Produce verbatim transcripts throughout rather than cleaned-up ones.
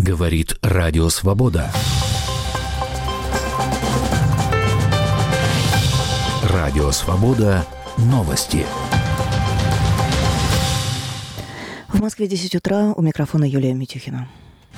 Говорит Радио Свобода. Радио Свобода. Новости. В Москве десять утра. У микрофона Юлия Митюхина.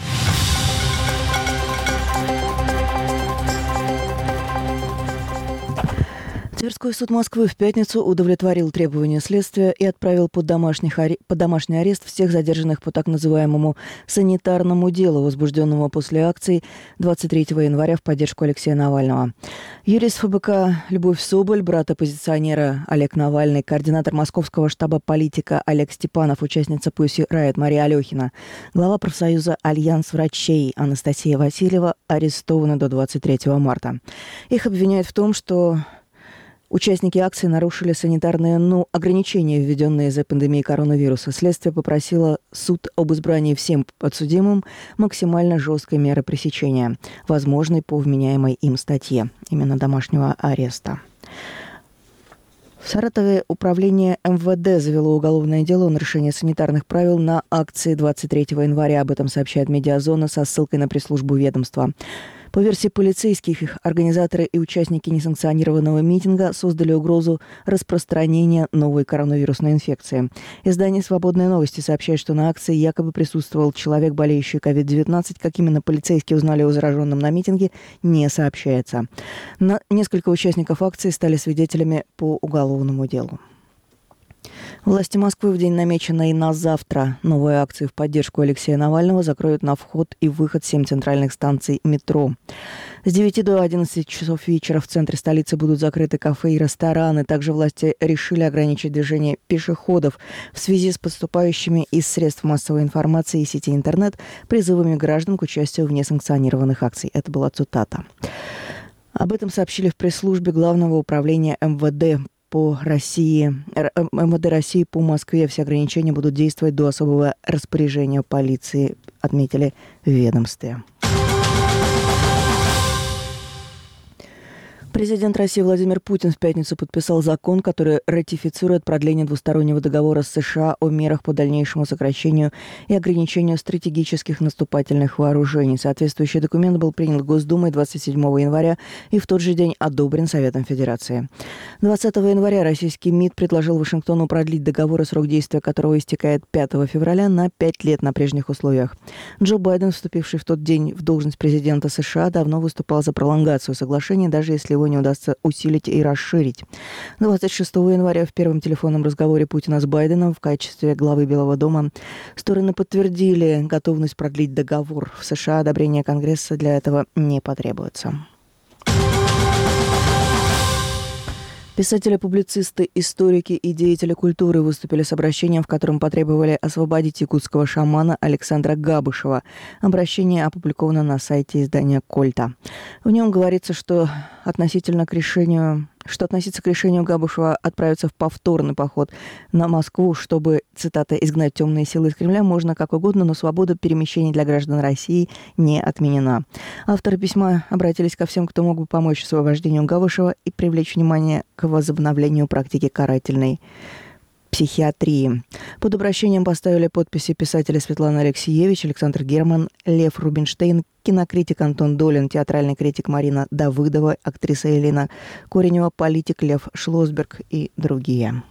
Тверской суд Москвы в пятницу удовлетворил требования следствия и отправил под домашний, аре... под домашний арест всех задержанных по так называемому санитарному делу, возбужденному после акций двадцать третьего января в поддержку Алексея Навального. Юрист ФБК Любовь Соболь, брат оппозиционера Олег Навальный, координатор московского штаба политика Олег Степанов, участница Pussy Riot Мария Алехина, глава профсоюза «Альянс врачей» Анастасия Васильева арестованы до двадцать третьего марта. Их обвиняют в том, что участники акции нарушили санитарные ну, ограничения, введенные из-за пандемии коронавируса. Следствие попросило суд об избрании всем подсудимым максимально жесткой меры пресечения, возможной по вменяемой им статье, именно домашнего ареста. В Саратове управление эм вэ дэ завело уголовное дело о нарушении санитарных правил на акции двадцать третьего января. Об этом сообщает «Медиазона» со ссылкой на пресс-службу ведомства. По версии полицейских, их организаторы и участники несанкционированного митинга создали угрозу распространения новой коронавирусной инфекции. Издание «Свободные новости» сообщает, что на акции якобы присутствовал человек, болеющий ковид девятнадцать. Как именно полицейские узнали о зараженном на митинге, не сообщается. На несколько участников акции стали свидетелями по уголовному делу. Власти Москвы в день, намеченный на завтра, новые акции в поддержку Алексея Навального закроют на вход и выход семь центральных станций метро. С девяти до одиннадцати часов вечера в центре столицы будут закрыты кафе и рестораны. Также власти решили ограничить движение пешеходов в связи с поступающими из средств массовой информации и сети интернет призывами граждан к участию в несанкционированных акциях. Это была цитата. Об этом сообщили в пресс-службе Главного управления эм вэ дэ. По России, эм вэ дэ России по Москве все ограничения будут действовать до особого распоряжения полиции, отметили в ведомстве. Президент России Владимир Путин в пятницу подписал закон, который ратифицирует продление двустороннего договора с США о мерах по дальнейшему сокращению и ограничению стратегических наступательных вооружений. Соответствующий документ был принят Госдумой двадцать седьмого января и в тот же день одобрен Советом Федерации. двадцатого января российский МИД предложил Вашингтону продлить договор, срок действия которого истекает пятого февраля, на пять лет на прежних условиях. Джо Байден, вступивший в тот день в должность президента США, давно выступал за пролонгацию соглашения, даже если его не удастся усилить и расширить. двадцать шестого января в первом телефонном разговоре Путина с Байденом в качестве главы Белого дома стороны подтвердили готовность продлить договор. В США одобрение Конгресса для этого не потребуется. Писатели, публицисты, историки и деятели культуры выступили с обращением, в котором потребовали освободить якутского шамана Александра Габышева. Обращение опубликовано на сайте издания «Кольта». В нем говорится, что относительно к решению... что относиться к решению Габышева отправиться в повторный поход на Москву, чтобы, цитата, «изгнать темные силы из Кремля» можно как угодно, но свобода перемещений для граждан России не отменена. Авторы письма обратились ко всем, кто мог бы помочь освобождению Габышева и привлечь внимание к возобновлению практики карательной психиатрии. Под обращением поставили подписи писатели Светлана Алексеевич, Александр Герман, Лев Рубинштейн, кинокритик Антон Долин, театральный критик Марина Давыдова, актриса Елена Коренева, политик Лев Шлосберг и другие.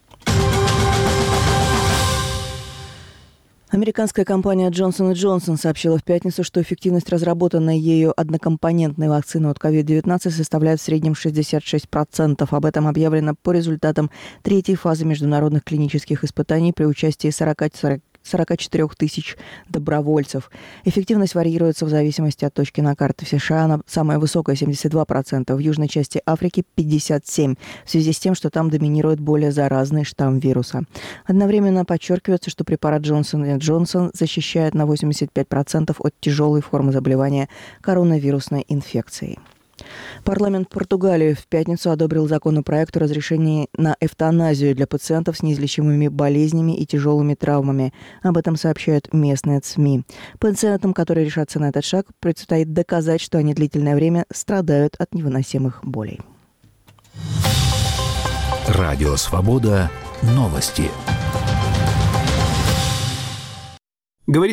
Американская компания Джонсон энд Джонсон сообщила в пятницу, что эффективность разработанной ею однокомпонентной вакцины от ковид девятнадцать составляет в среднем шестьдесят шесть процентов. Об этом объявлено по результатам третьей фазы международных клинических испытаний при участии сорок четыре тысяч добровольцев. Эффективность варьируется в зависимости от точки на карте. В США она самая высокая – семьдесят два процента, в южной части Африки – пятьдесят семь процентов, в связи с тем, что там доминирует более заразный штамм вируса. Одновременно подчеркивается, что препарат Джонсон энд Джонсон защищает на восемьдесят пять процентов от тяжелой формы заболевания коронавирусной инфекцией. Парламент Португалии в пятницу одобрил законопроект о разрешении на эвтаназию для пациентов с неизлечимыми болезнями и тяжелыми травмами. Об этом сообщают местные СМИ. Пациентам, которые решатся на этот шаг, предстоит доказать, что они длительное время страдают от невыносимых болей. Радио Свобода. Новости. Говорит